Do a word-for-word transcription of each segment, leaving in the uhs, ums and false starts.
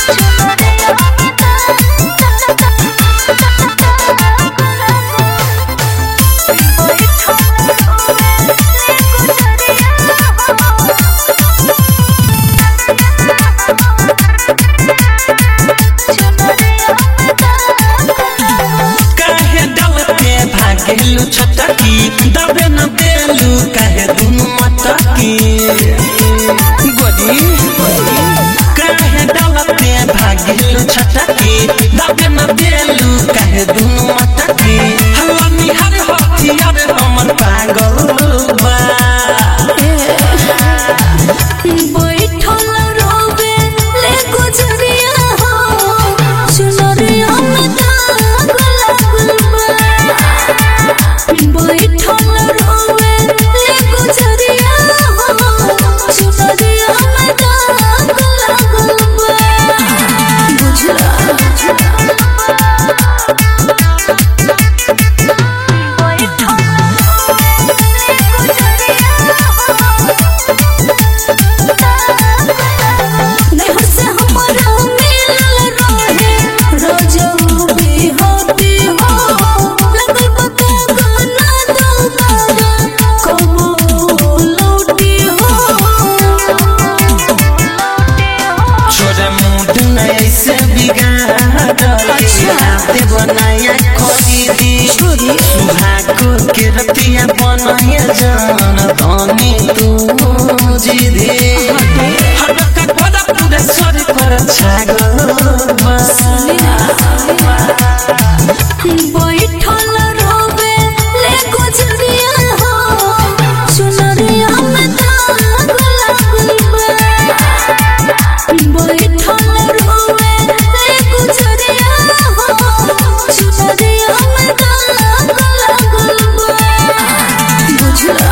दबे न बेलू कहे दुनु मटकी गोदी कहे डलते भागिलू छटकी दबे न बेलू कहे दुनु मटकी हवा निहार हथियार हमर पागल बा बैठल रोबे ले गुजरिया हो सुनरिया में दाग लागल बा बैठल रोबे ले गुजरिया हो सुनरिया में दाग लागल बा बुझला बनाया खरीदी सुहागो के रतिया बनाया जान धनी तू जिधे हड़का कोदा पूरे सर कर छागल बैठल रोबे ले गुजरिया हो सुनरिया में दाग लागल बा बैठल रोबे ले गुजरिया हो सुनरिया में दाग लागल बा बुझला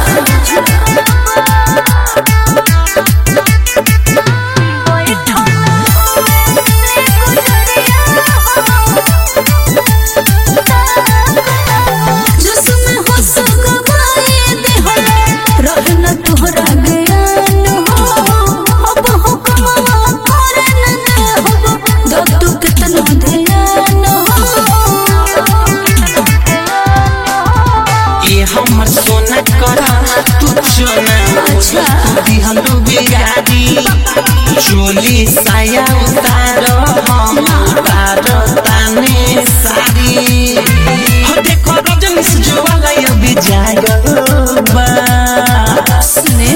हमर सोना करा तू सोना दिहलू बिगाड़ी चोली साया उतारो हम उतारो ताने साड़ी हो देखो रजनीश ज्वाला अभी जागल बा सुने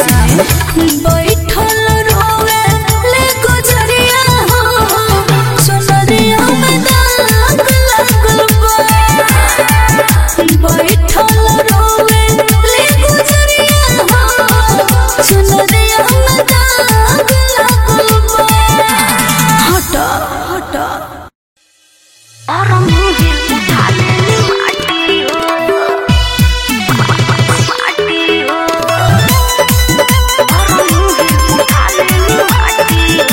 बैठल रोवे ले गुजरिया हो सुनरिया में दाग लागल बा बैठल रोवे ले गुजरिया हो सुनरिया में दाग लागल बा हट हट और मुझे उठा ले माटी हो माटी हो और मुझे उठा ले माटी हो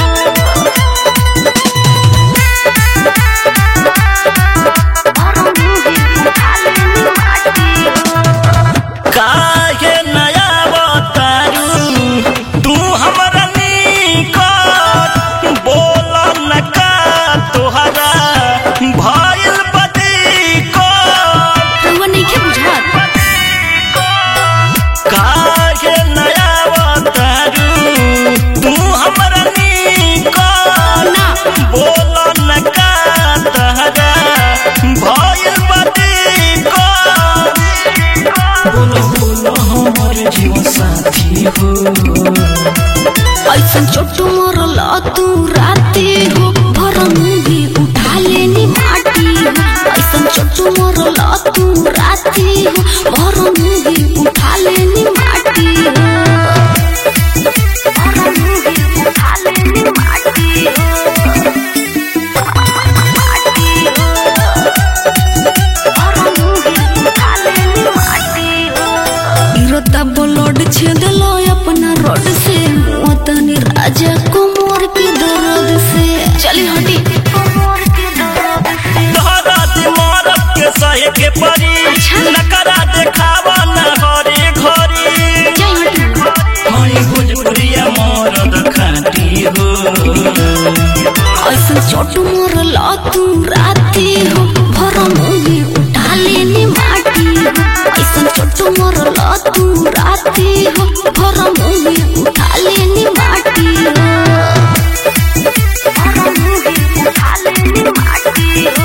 और मुझे उठा ले माटी हो काहे नया बतारू तू हमरा निकट बोला न का तोहरा भइल बदी को रउआ नइखे बुझात काहे नया बतारू तू हमरा निकट ना बोला न का तोहरा भइल बदी को बोलो बोलो हमर जीवन साथी हो ऐसन चोट मरल तू राते हो भरम भी उठा लेनी माटी हो ऐसन चोट मरल तू राते हो भरम भी उठा लेनी माटी हो भरम भी उठा लेनी माटी हो माटी हो भरम भी उठा लेनी माटी हो इरता ब्लड छेदल अपना रोड से मोतनी राजा कुमार के दर्द से चली हटी कुमार के दर्द से तोहरा दिमाग के सहे के परी नकरा देखावा न हरे घरी जय हटी हई भोजपुरिया मरद खाटी हो ऐसन चोट मरला तू राती हो भर मुही उठा लेनी माटी हो ऐसन चोट मरला तू राती हो भर मुही उठा लेनी माटी हो भर मुही उठा लेनी माटी हो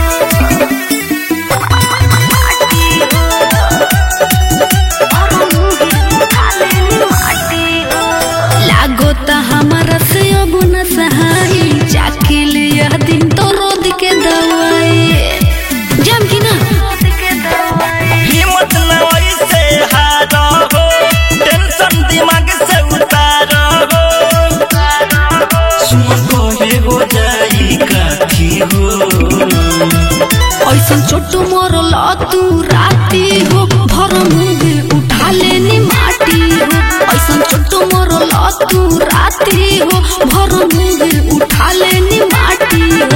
हमारा से अब न सहाय जाके लिया दिन तो रोद के दवाई जम की ना हिम्मत न वैसे हारो हो टेंशन दिमाग से उतारो हो सुन कोहे हो जाई काठी हो ऐसन चोट मरला तू राती हो भर मुहे उठा लेनी माटी हो ऐसन चोट मरला तू राती हो भर मुहे उठा लेनी माटी हो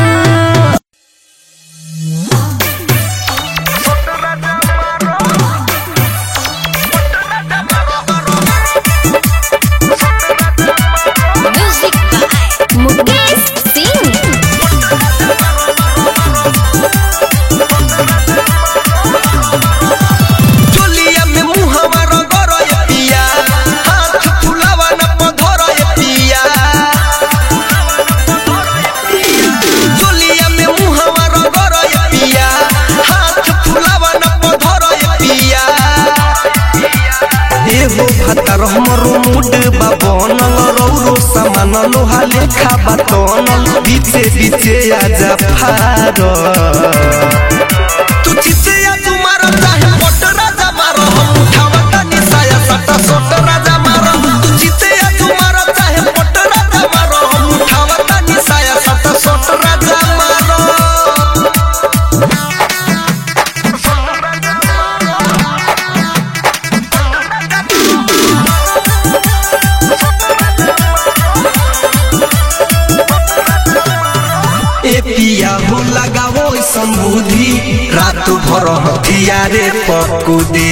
लोहा लेखा बातनल बीचे बीचे आजा फारो तू चिते या तू मारो चाहे पट राजा मारो हम उठावता निसाया सटा सोट राजा मारो तू चिते या तू मारो चाहे पट राजा मारो हम उठावता निसाया सटा सोट राजा मारो पिया हो लगाओ संबुद्धि रात भर हथियारे पकुदी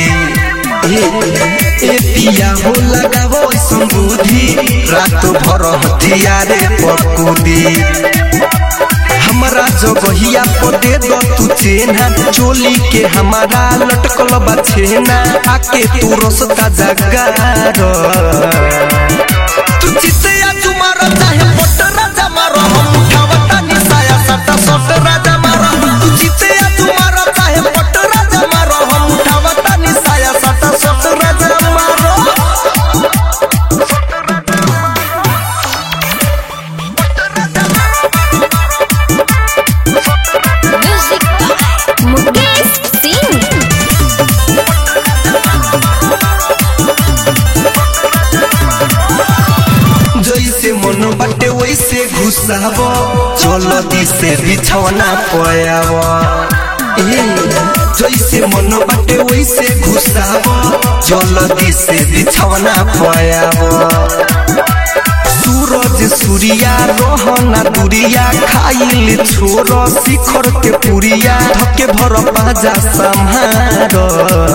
ए पिया हो लगाओ संबुद्धि रात भर हथियारे पकुदी हमारा जगहिया पर दे दो तू चेना चोली के हमारा लटकल बा छेना आके तू रसता जगार तू चिते या तू मारो चाहे पट राजा मारो हम उठावता निसाया सटा सोट राजा मारो तू चिते या तू मारो चाहे पट राजा मारो हम उठावता निसाया सटा सोट राजा मारो जैसे मन बाटे वैसे घुसावो चलो दिसे बिछौना पयावो जैसे मन बाटे वैसे घुसावो चलो दिसे बिछौना पयावो सूरज सूर्या रहना दुरिया खाइल छोरो शिखर के पुरिया धके भर पाजा संहारो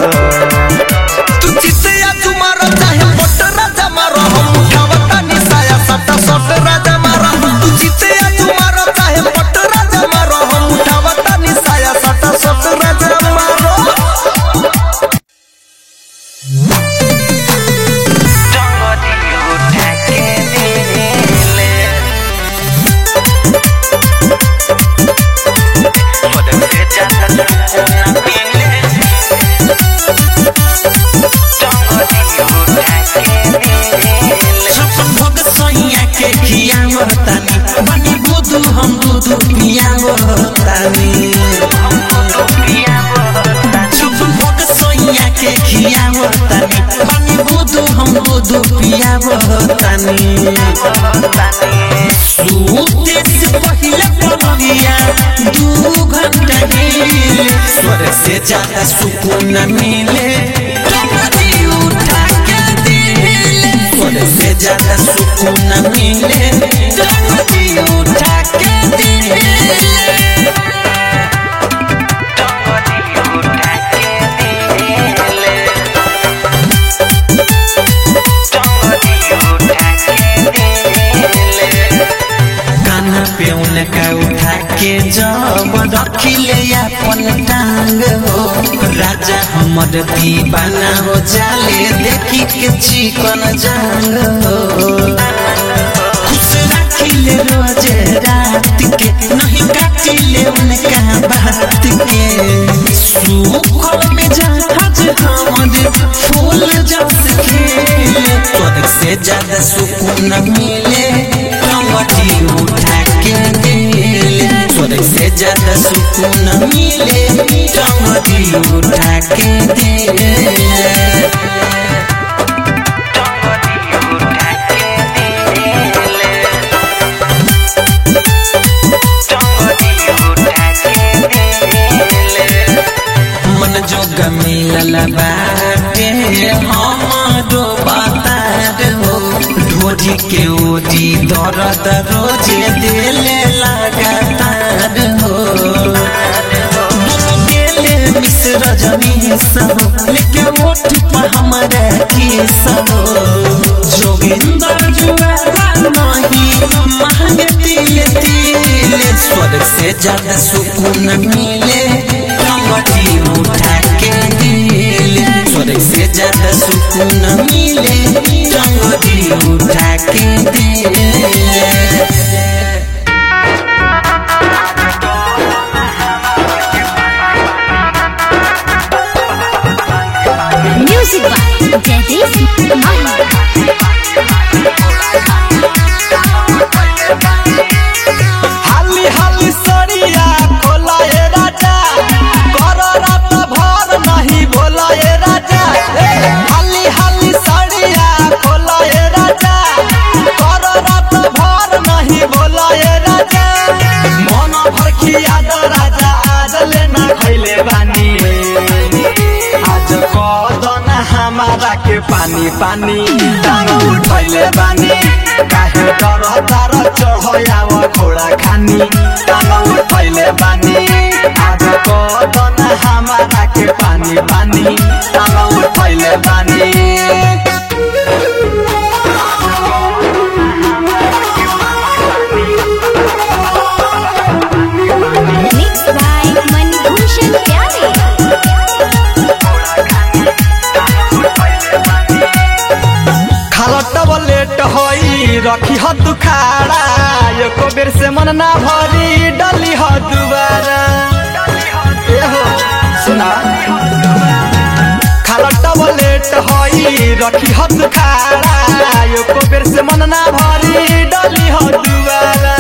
तू चिते या तू मारो चाहे पट राजा मारो हम उठावता निसाया सटा सोट राजा मारो तू चिते या तू मारो चाहे पट राजा मारो हम उठावता निसाया सटा सोट राजा मारो बनी बुदू हम दूधू पियावो तानी छुपन भोग सोइया के खियावो तानी बनी बुदू हम दूधू पियावो तानी सूते से पहले पलंगिया दू घंटा हिले स्वर से ज्यादा सुकून मिले टंगड़ी उठा के दिले स्वर से ज्यादा सुकून मिले टंगड़ी उठा के दिले पे के उनका उठा के जब रखिले अपन टांग हो राजा हमर दीवाना हो जाले देखी के चिकन जांग हो खुश रखिले रोज रात के नहीं काटिले उनका बात के सुखल में जहाज हमर फूल जस खेले तोर से ज्यादा सुकून मिले टंगटी उठा के दिले तोर से ज्यादा सुकून मिले टंगटी उठा के दिले मिलल बाटे हमरो बातार हो ढोजी के ओजी दर्द रोजे दिले लगातार हो गेले मिश्र जमी सब लेके ओठ पर हमारा केस हो जोगिंदर जुआरा नहीं महंगे तिले तिले स्वर्ग से ज्यादा सुकून मिले टंगटी उठा के दिले स्वर्ग से ज्यादा सुकून मिले टंगटी उठा के दिले म्यूजिक बाय जयदीप माही हाली हाली सड़िया खोला ए राजा कर रात भर नहीं बोला ए राजा हाली हाली सड़िया खोला ए राजा कर रात भर नहीं बोला ए राजा मन भर खिया द राजा आज लेना खैले बानी आज कदन हमारा के पानी पानी टांग उठैले बानी काहे डर तार चढ़याव घोड़ा खानी टांग उठैले बानी आज कदन हमारा के पानी पानी टांग उठैले बानी मिक्स बाय मनभूषण प्यारे लेट होई रखी ह दुखाड़ा एको बेर से मन ना भरी डली ह दुबारा ए हो सुना खालटब लेट होई रखी ह दुखाड़ा एको बेर से मन ना भरी डली ह दुबारा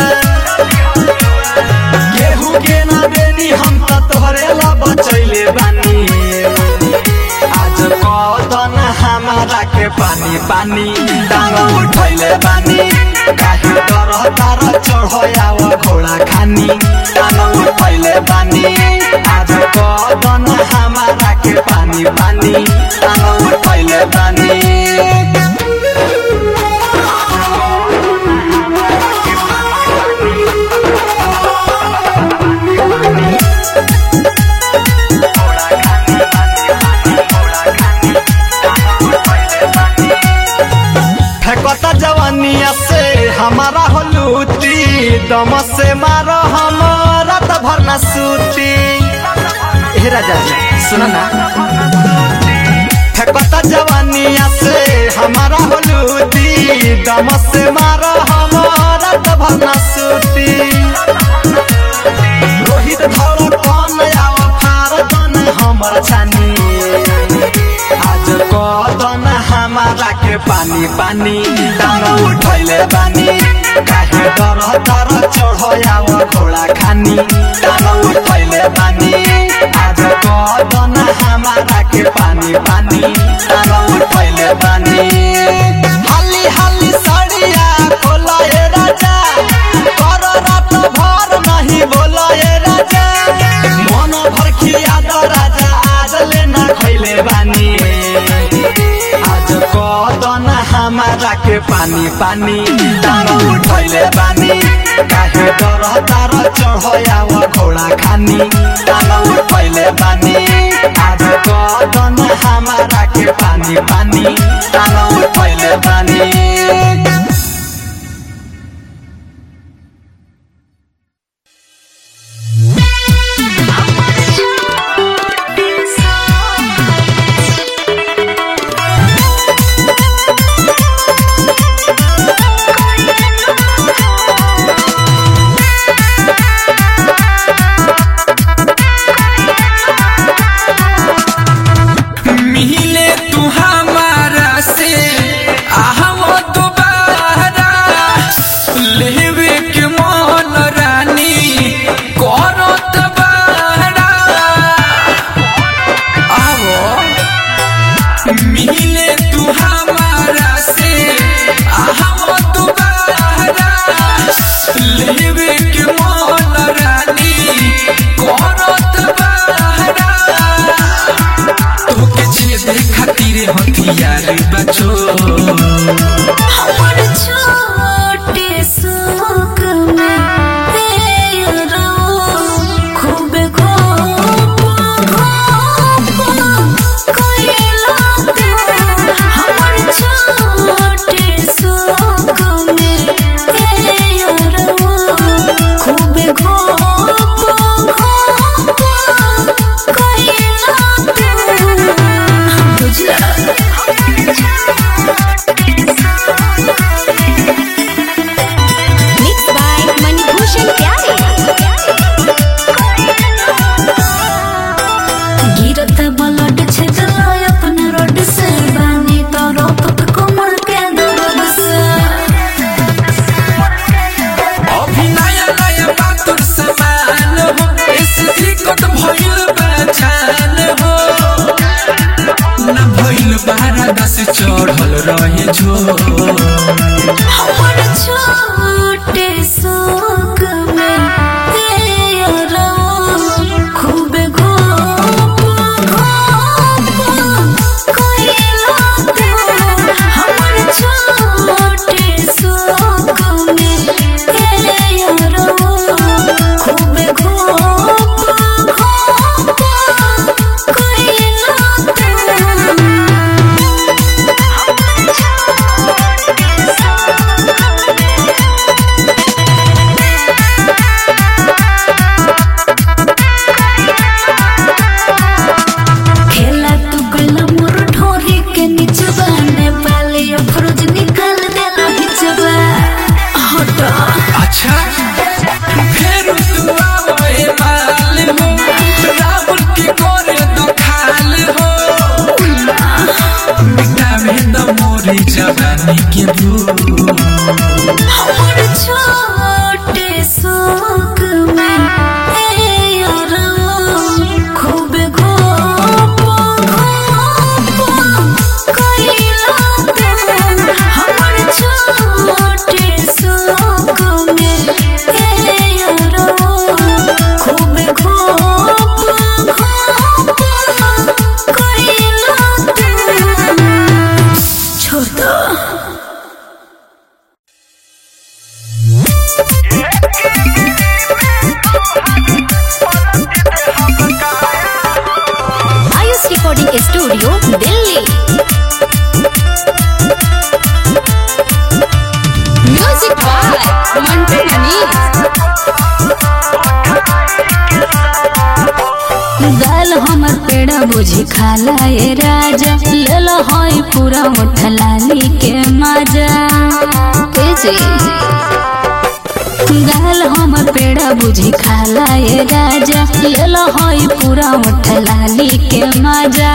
केहू के ना देनी हम त तोहरे ला बचैले बानी आज कदन हमारा के पानी पानी टांग उठैले बानी काहे डर तार चढ़याव घोड़ा खानी टांग उठैले बानी आज कदन हमारा के पानी पानी टांग उठैले बानी फेंकता जवानिया से हमारा होलूती दम से मारो हमारा तो भरना सूती हे राजा जी सुना ना फेंकता जवानिया से हमारा होलूती दम से मारो हमारा तो भरना सूती रोहित धरो कौन आव फार दन हमर छानी आज कदन हमारा के पानी पानी टांग उठैले बानी काहे डर तार चढ़याव घोड़ा खानी टांग उठैले बानी आज कदन हमारा के पानी पानी टांग उठैले बानी हाली हाली सड़िया खोला ए राजा कर रात भर नहीं बोला ए राजा मन भर खिया द राजा आज लेना खैले बानी आज कदन हमारा के पानी पानी टांग उठैले बानी काहे डर तार चढ़याव घोड़ा खानी टांग उठैले बानी आज कदन हमारा के पानी पानी टांग उठैले बानी। लेवे के मन रानी करत बाड़ा आवो मिले तू हमारा से आहम दुबारा लेवे के मन रानी करत बाड़ा तोके छेद खातिर हथियार बचो हमर छोटे सुख में तेरा खूब घोप घोप कइला तू हमर छोटे सुख में तेरा खूब घोप घोप कइला तू बुझला Mixed by Manibhushan Pyare. गिरत बलट छेदला अपने रोड से बानी तो रोपक कोमल के दर्द से अभी नया नया बातुर समान हो ऐसे दिक्कत भइल बचान हो ना भइल बारा दस चढ़ल रहे जो हमर छोटे सुख में तेरा खूब घोप घोप कइला तू हमर छोटे सुख में तेरा खूब घोप घोप कइला खेला तू गला मोर ठोरी के नीचवा नेपाली अफरोज निकाल देला हिचवा हटा अच्छा फिर तू आवे माल हो रावण के करे तो खाल हो मिटा में तो मोरी जवानी के भूल हमर छोटे सुख में तेरा खूब घोप घोप कइला तू हमर छोटे सुख में तेरा खूब घोप घोप कइला तू छोड़ दो Ayush recording studio Delhi music by Mantu Manish दाल हमर पेड़ा बुझी खाला ए राजा लेल हई पूरा उठलाली के मजा तेजी दाल हमर पेड़ा बुझी खाला ए राजा लेल हई पूरा उठलाली के मजा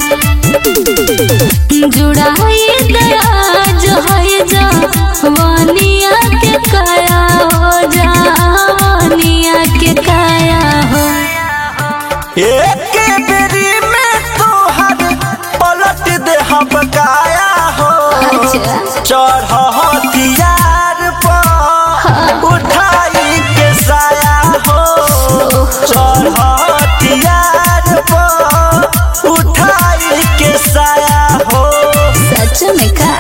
जुड़ाई दराज हई जा वानिया के काया हो जा वानिया के काया हो एक बेरी में तोहर पलट दे हम काया हो चढ़ हथियार पर उठाई के साया हो चढ़ हथियार पर उठाई के साया हो सच में का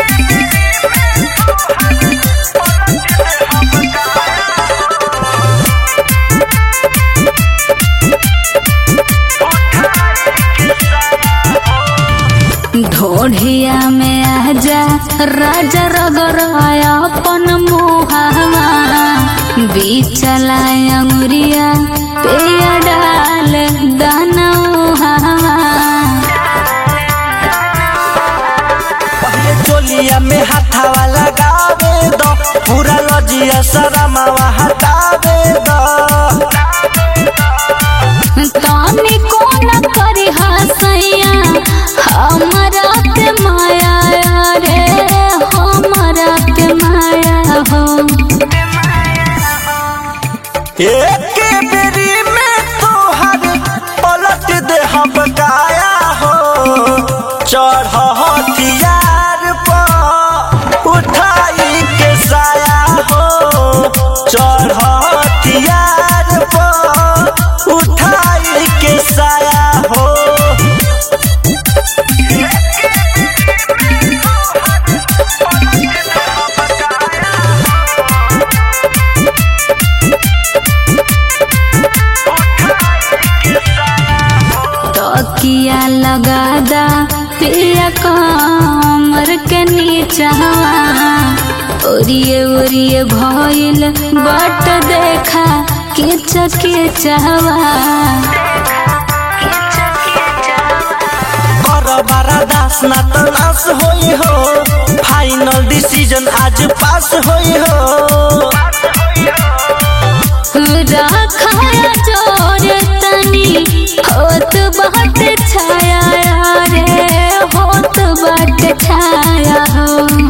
ढोढ़िया में आजा राजा रगराया अपन मुहावा बीचला अंगुरिया पे डाल दाना पहले चोलिया में हाथावा लगावे दो पूरा लजिया शरमावा हटावे दो तानी कोन करी हसैया हमरा के माया रे हमरा के माया हो एक बेरी में तोहर पलट दे हम काया हो चढ़ हथियार पर उठाई के साया हो चढ़ हथियार पर उठाई के साया हो तकिया लगादा पिया कमर के नीचवा ओरिए ओरिए भइल बाट देखा किच किचवा कर बारा दास ना तो नाश होई हो फाइनल डिसीजन आज पास होई हो रखाया जोर तनी होत बाट छाया रे होत बाट छाया हो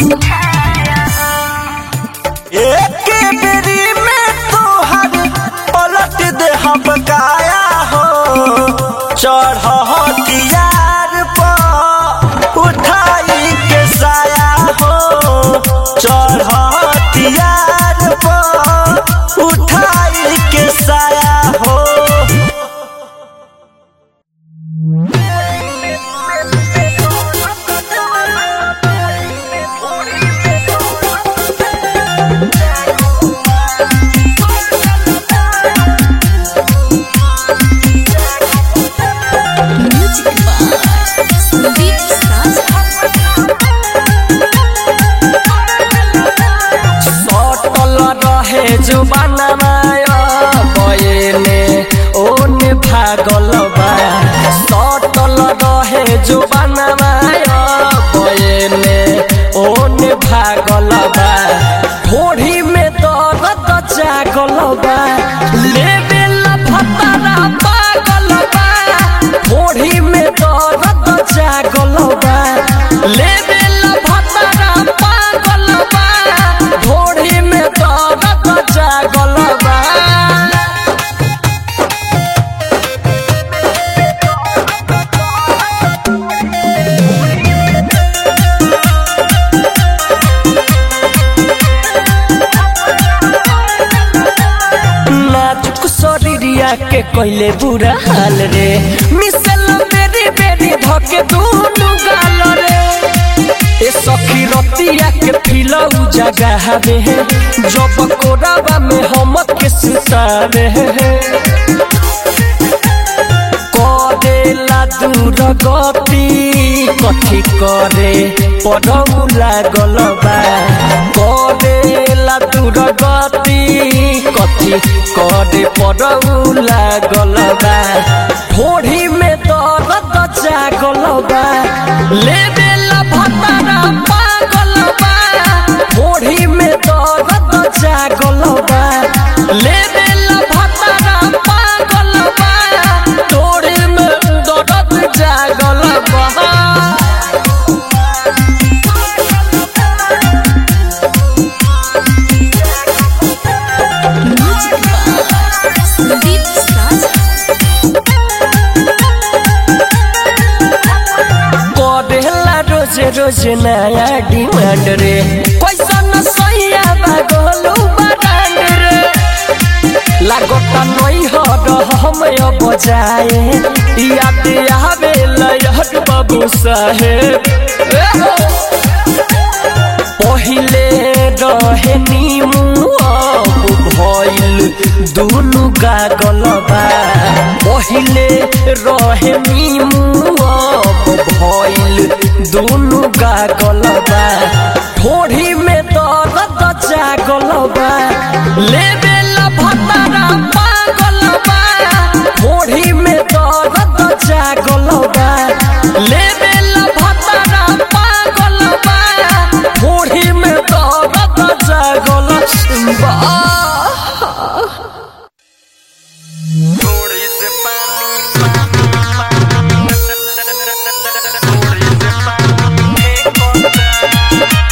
एक बेरी में तोहर पलट दे हम काया हो चढ़ हथियार पर उठाई के साया हो चढ़ हथियार पर उठाई के साया हो जो बनमाया बयने ओने भागल बा सटल रहे जो बनमाया बयने ओने भागल बा थोड़ी में दर्द जागल बा लेवेला भतरा पागल बा थोड़ी में दर्द जागल बा लेवेला भतरा पागल बा थोड़ी में दर्द जागल बा नाजुक शरीरिया के कहले बुरा हाल रे मिसल बेरी बेरी धके दोनों गाल रे ए सखी रतिया के फिलऊ जगह हवे जब कोराबा में हम के सुतावे करेला दूर गति कथी करे पड़ऊ लागल बा करेला दूर गति कथी करे पड़ऊ लागल बा थोड़ी में दर्द जागल बा लेवेला भतरा पागल बा थोड़ी में दर्द जागल बा लेवेला भतरा पागल बा थोड़ी में दर्द जागल बा करेला रोज रोज नया डिमांड रे कैसन सैया बागलू बरांड रे लागता नहीं हर हम बजाए याद आवे लहट बाबू साहेब पहिले रहे नीमू अब भइल दुनु गागल बा पहिले रहे नीमू अब भइल दुनु गागल बा थोड़ी में दर्द जागल बा लेवेला भतरा पागल बा थोड़ी में दर्द जागल बा लेवेला भतरा पागल बा थोड़ी में दर्द जागल बा थोड़ी से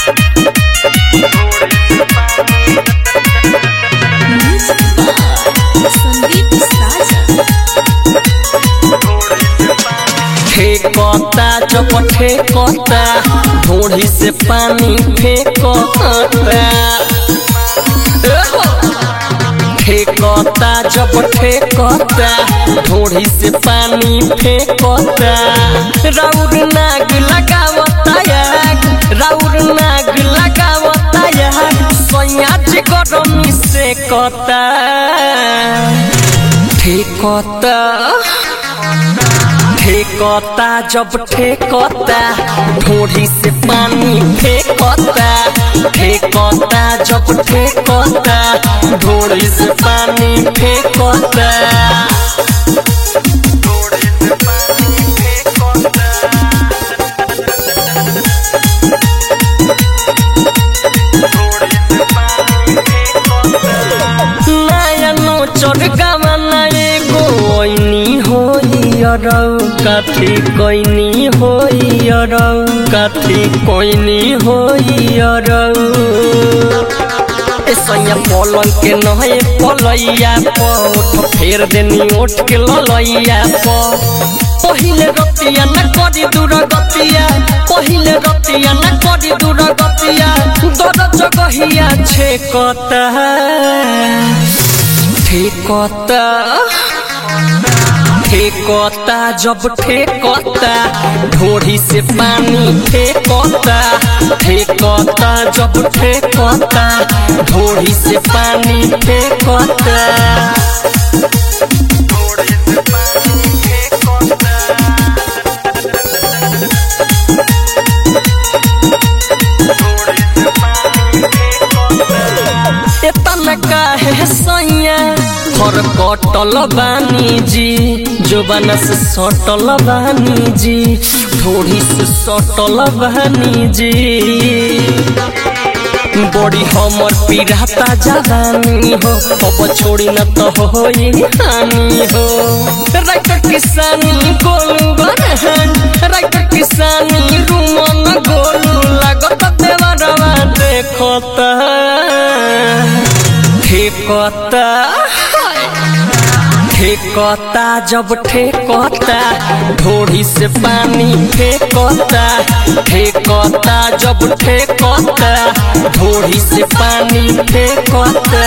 Music by ठेकता ढोढ़ी से पानी फेंकता ठेकता जब ठेकता ढोढ़ी से पानी फेंकता राउर नाग लगावता याग राउर नाग लगावता याग सोया जी गरमी से कता ठेकता ठेकता जब ठेकता ढोढ़ी से पानी फेंकता ठेकता जब ठेकता ढोढ़ी से पानी फेंकता नया नो चढ़गावा नए गोइनी होई अरौ कथी कोइनी होई अरौ कथी कोइनी होई अरौ ऐसा पलंग के नहे पलैया पर फेर देनी उठ के ललैया पर पहिले रतिया न करी दूर गतिया पहिले रतिया न करी दूर गतिया दर जगहिया छेकता ठेकता ठेकता जब ठेकता ढोढ़ी से पानी फेंकता ठेकता जब ठेकता ढोढ़ी से पानी फेंकता इतना काहे सैया घर कटल बानी जी जोबाना से सटल बानी जी ढोढ़ी से सटल बानी जी बड़ी हमर पीढ़ाता जवानी हो अब छोड़ी न तो होई हानि हो राइटर किसानी गोलू बरहन राइटर किसानी रुमन गोलू लागत देवरवा देखता ठेकता ठेकता जब ठेकता ढोढ़ी से पानी फेंकता ठेकता जब ठेकता ढोढ़ी से पानी फेंकता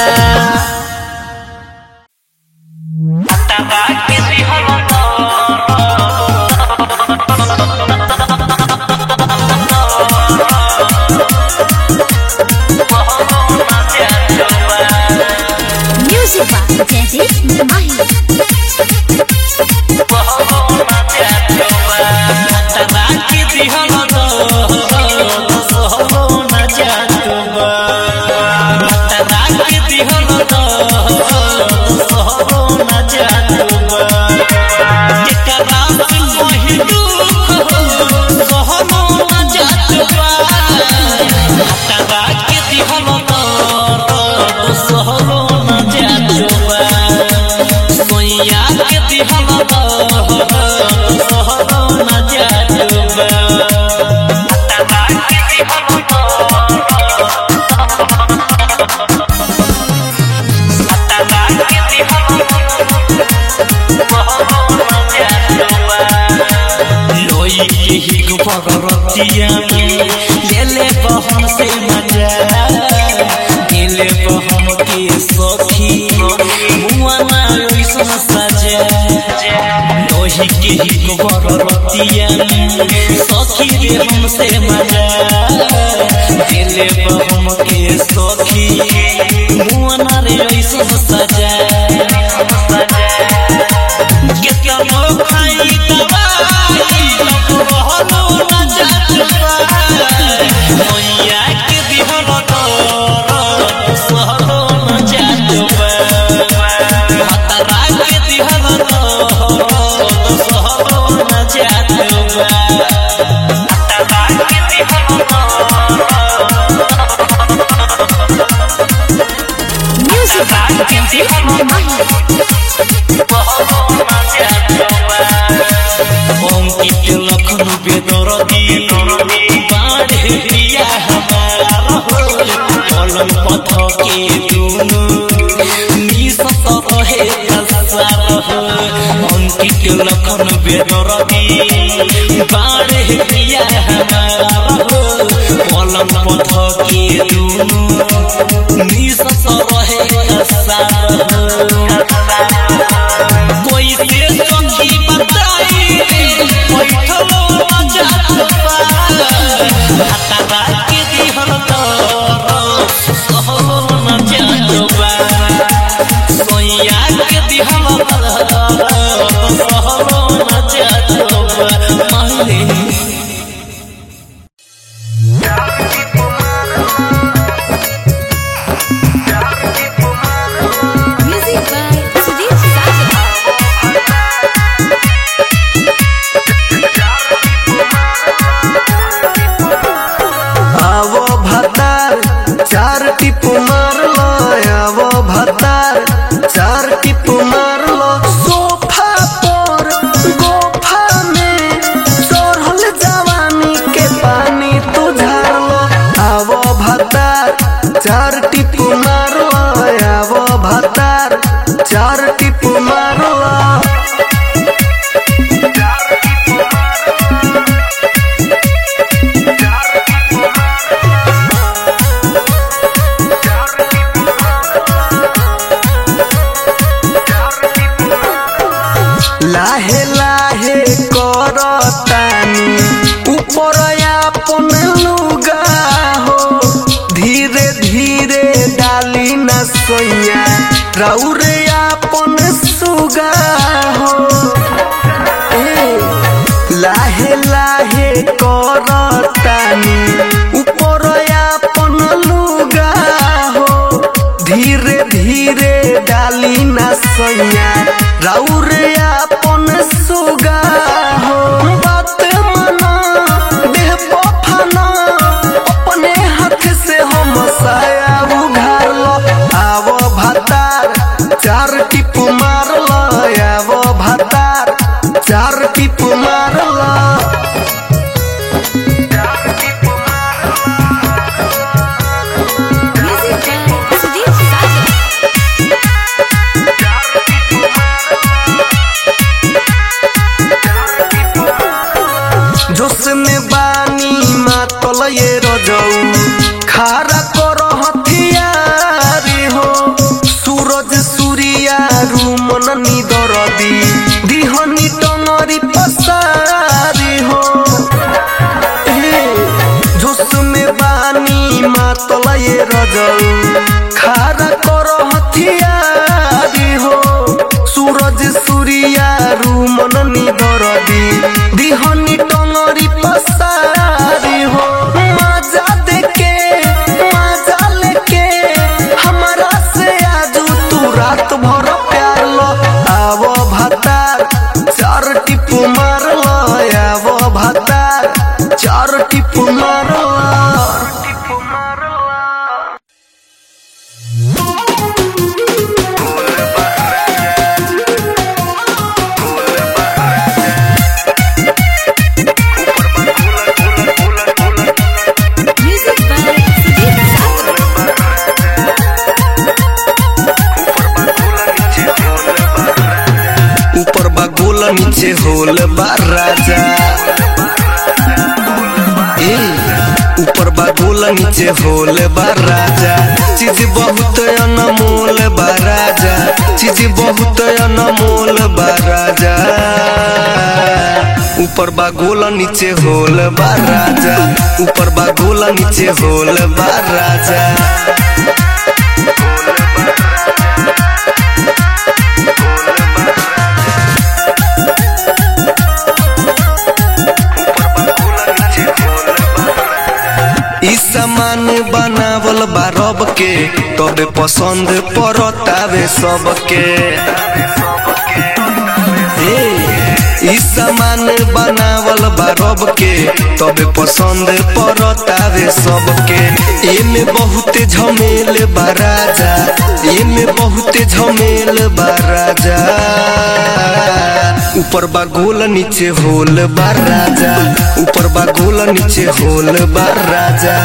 भगवतिया ले ले बहन से मजा ले बहन के सखी मुआ ना ओइसन सजा लोही के ही भगवतिया सखी रे हमसे मजा ले बहन के सखी मुआ ना रे ओइसन सजा कितना लोग खाई दवाई लखनऊ बेदरदी बाढ़े पिया हमारा कलम पथ के दुनु निस रहे अंकित लखनऊ बेदरदी बाढ़े पिया लाहे लाहे करतानी ऊपर अपन लुगा हो धीरे धीरे डाली न सोया राउरे अपन सुगा हो लाहे लाहे करतानी ऊपर अपन लुगा हो धीरे धीरे डाली न सोया राउरे अपन सुगा हो बात माना देह बफाना अपने हाथ से हम साया उघार लो आवो भातार चार टिप मार लो आवो भातार चार टिप मार लो जोश में बानी मातल ये रजऊ खारा कर हथियारी हो सूरज सूर्या रूमन निदरदी दिहनी टंगरी पसारी हो जोश में बानी मातल ये रजऊ खारा कर हथियारी हो सूरज सूर्या रूमन निदरदी दिहनी टंगरी पसारी हो मजा देके मजा लेके हमारा से आज तू रात भर प्यार लो आवो भातार चार टिप मार लो आवो भातार चार टिप मार लो नीचे होल बा राजा ए ऊपर बा गोला नीचे होल बा राजा चीज बहुत अनमोल बा राजा चीज बहुत अनमोल बा राजा ऊपर बा गोला नीचे होल बा राजा ऊपर बा गोला नीचे होल बा राजा सामान बनावल बारब के तबे पसंद परतावे सबके ई सामान बनावल बारब के तबे पसंद परतावे सबके एमे बहुत झमेल बा राजा एमे बहुत झमेल बा राजा ऊपर बा गोल नीचे होल बा राजा ऊपर बा गोल नीचे होल बा राजा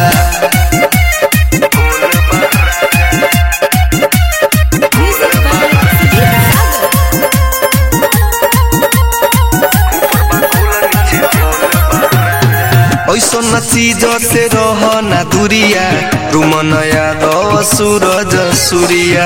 ऐसा चीज से रह ना दूरिया रुमन यादव सूरज सूर्या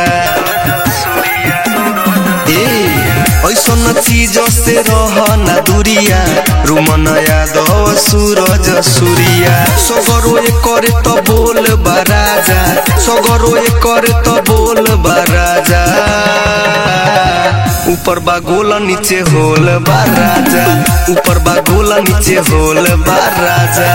ऐसा चीज से रह ना दूरिया रुमन यादव सूरज सूर्या सगरो करे तो बोल बा राजा सगरो करे तो बोल बा राजा ऊपर बा गोला नीचे होल बा राजा ऊपर बा गोला नीचे होल बा राजा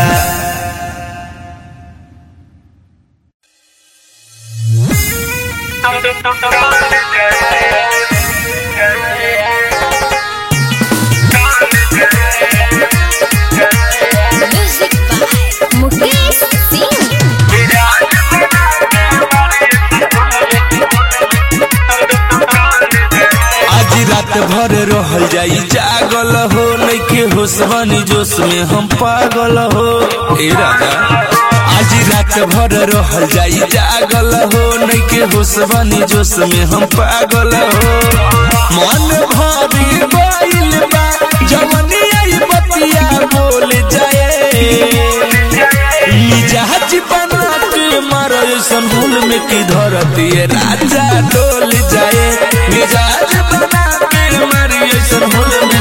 रात भर रहल जाई जागल हो नइखे होश बनी जोश में हम पागल हो ए राजा आज रात भर रहल जाई जागल हो नइखे होश बनी जोश में हम पागल हो मन भरी गइल बा जवनी आई बतिया बोल जाए मिजाज बना के मारो संभूल में की धरती राजा डोल जाए मिजाज बना के मारी संभूल में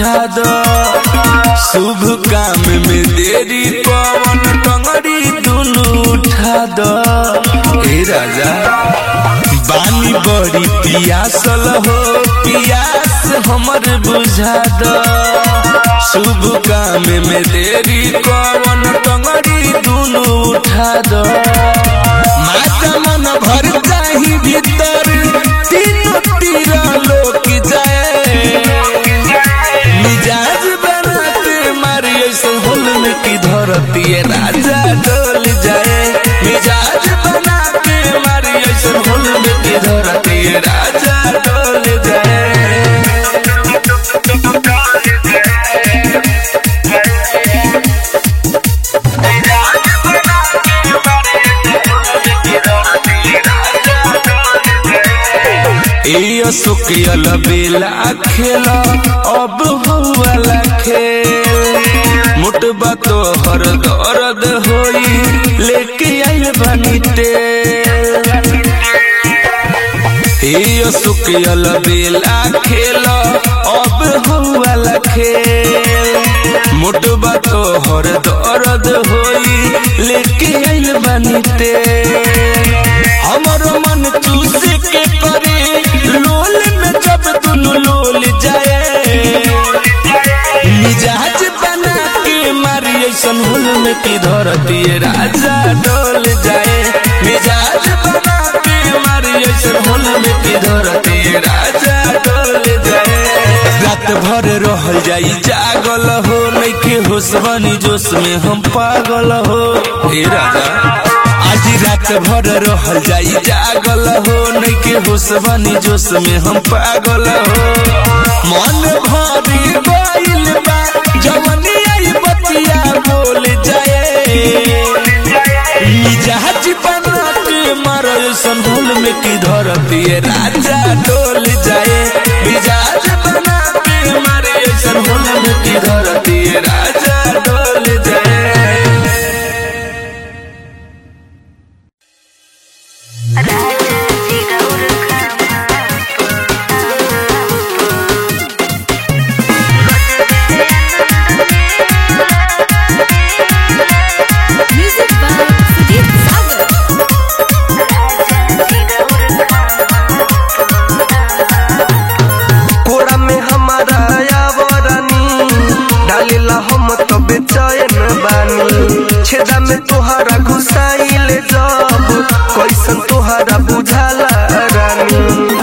बुझा दो शुभ काम में देरी कौन टंगड़ी दुनु उठा दो ए राजा बानी बड़ी पियासल हो पियास हमर बुझा दो शुभ काम में देरी कौन टंगड़ी दुनु उठा दो माता मन भर जाही भीतर तीनों तीरा लोक जाए मिजाज बनाते मारी ऐसा हुल में की धरती राजा डोल जाए मिजाज बनाते मारी ऐसा हुल में की धरती राजा डोल जाए सुकियल बेला खेला अब हुआ खेल मुटबा तो हर दर्द होई लेके आइल बनी तेल सुकियल बेला खेला अब हुआ खेल मुटबा तो हर दर्द होई लेके आइल बनी तेल हमर मन चूसे के करे लोल में जब दुनु लोल जाए मिजाज बना के मारी ऐसन हुल में की धरती राजा डोल जाए मिजाज बना के मारी ऐसन हुल में की धरती राजा डोल जाए रात भर रहल जाई जागल हो नइखे होश बनी जोश में हम पागल हो ए राजा आज रात भर रहल जाई जागल हो नइखे होश बनी जोश में हम पागल हो मन भरी गइल बा जवनी आई बतिया बोल जाए मिजाज बना के मारो संभुल में की धरती राजा डोल जाए मिजाज बना के मारे संभुल में की धरती राजा डोल जाए छेदा में तोहरा घुसाइल जब कैसन तोहरा बुझाला रानी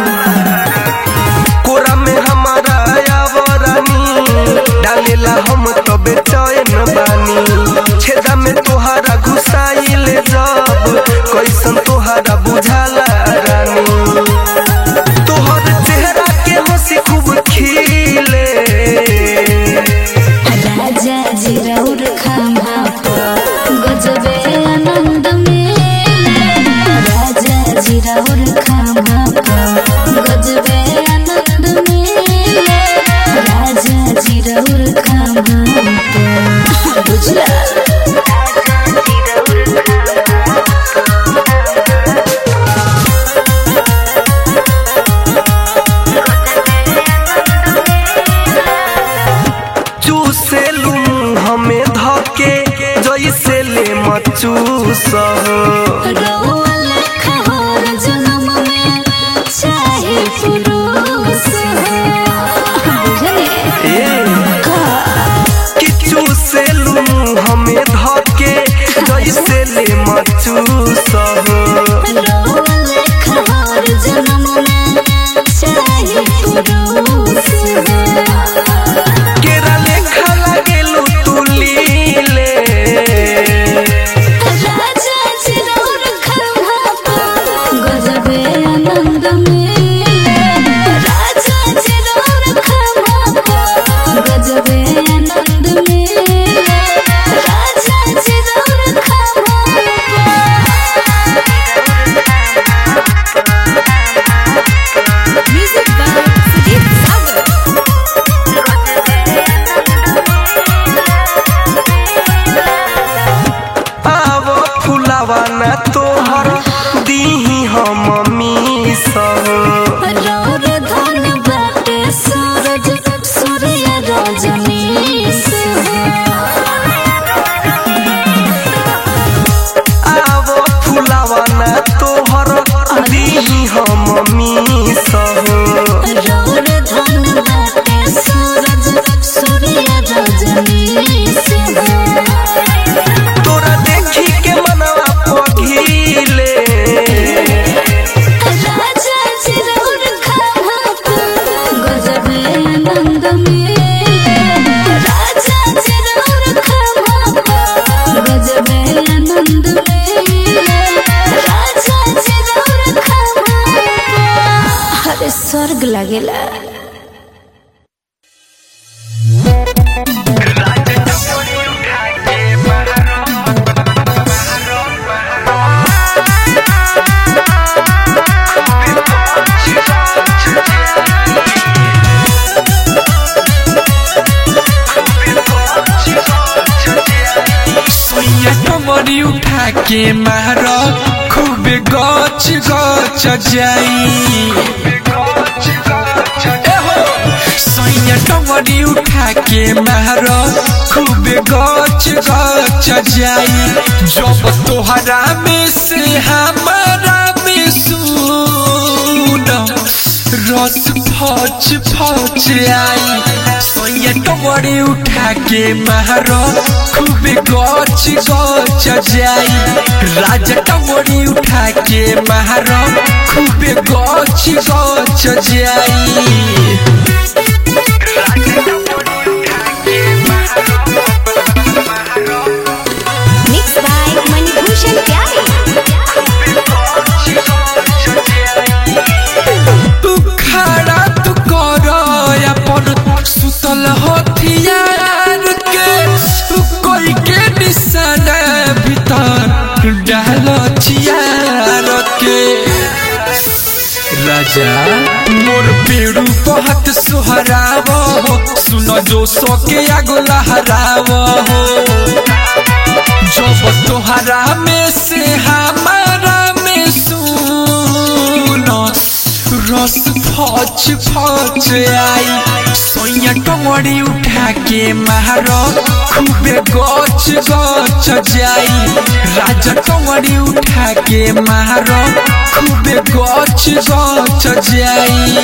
कोरा में हमारा आवरानी डालेला हम तो बेचैन बानी छेदा में तोहरा घुसाइल जब कैसन तोहरा बुझाला रानी तोहर चेहरा के हंसी खूब खिले राजा जी रौर खामा गजबे आनंद मिले राजा जी रौर खामा गजबे आनंद मिले राजा जी रौर खामा बुझला हमें धके जैसे ले मचूस किचू से लू हमें धके जैसे ले मचूस केरा लेखा लगेलू तू लीले ना तोहर दीही हम मीस आनंद ले राजा जी रौर खमा अरे स्वर्ग लगेला। कमरी उठा के मारो खूब गच गच जाई सैया कमरी उठा के मारो खूब गच गच जाई जब तोहरा में से हमारा में सुन रस फच फच आई सैया कमरी उठा के मारो खूब गच गच जाई राजा कमरी उठा के मारो खूब गच गच जाई। मिक्स बाय मणिभूषण प्यारे। तू खड़ा तू कर अपन सुतल हथियार के कोई के निशाना भीतर डाल चियार के राजा मोर पेड़ू बहुत सुहराव हो सुनो जो सो के आगो लहराव हो जब तोहरा में से हमारा में सुनो रस फच फच आई सैया कमरी उठा के मारो खूब गच गच जाई राजा कमरी उठा के मारो खूब गच गच जाई।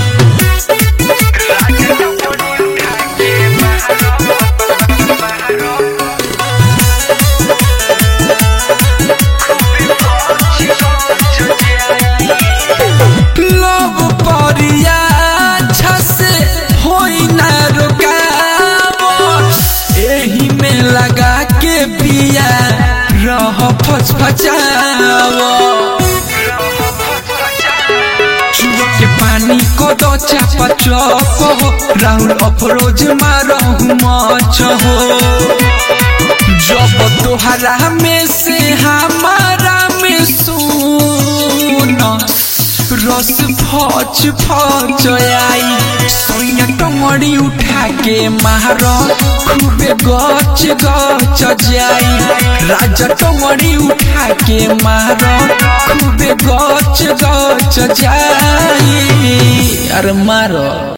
लगा के पिया रह फच फचाओ चुआ के पानी को दो चापा चौप हो राहुल अफरोज मारो मच हो जब तोहरा में से हमारा में सुन रस फच फच आई सैया कमरी उठा के मारो खूब गच गच जाई राजा कमरी उठा के मारो खूब गच गच जाई अरे मारो।